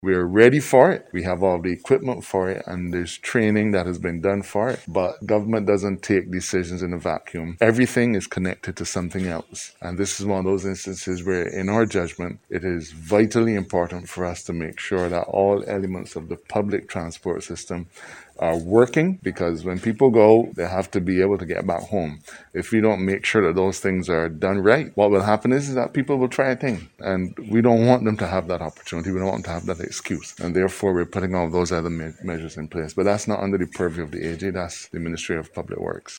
We're ready for it. We have all the equipment for it, and there's training that has been done for it. But government doesn't take decisions in a vacuum. Everything is connected to something else. And this is one of those instances where, in our judgment, it is vitally important for us to make sure that all elements of the public transport system are working, because when people go, they have to be able to get back home. If we don't make sure that those things are done right, what will happen is that people will try a thing, and we don't want them to have that opportunity. We don't want them to have that excuse, and therefore we're putting all those other measures in place. But that's not under the purview of the AG. That's the Ministry of Public Works.